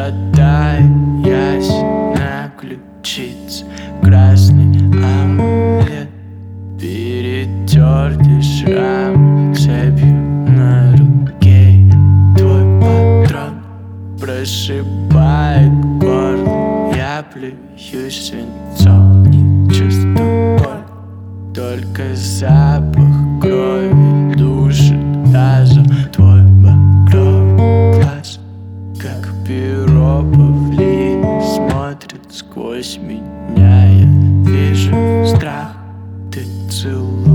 шатаясь на ключице, красный омлет, перетертый шрам цепью на руке. Твой патрон прошибает горло, я плююсь свинцом, не чувствую боль, только запах крови душит разум. Твой багровый глаз, как перо павлина, смотрит сквозь меня. Я вижу страх, ты целуешь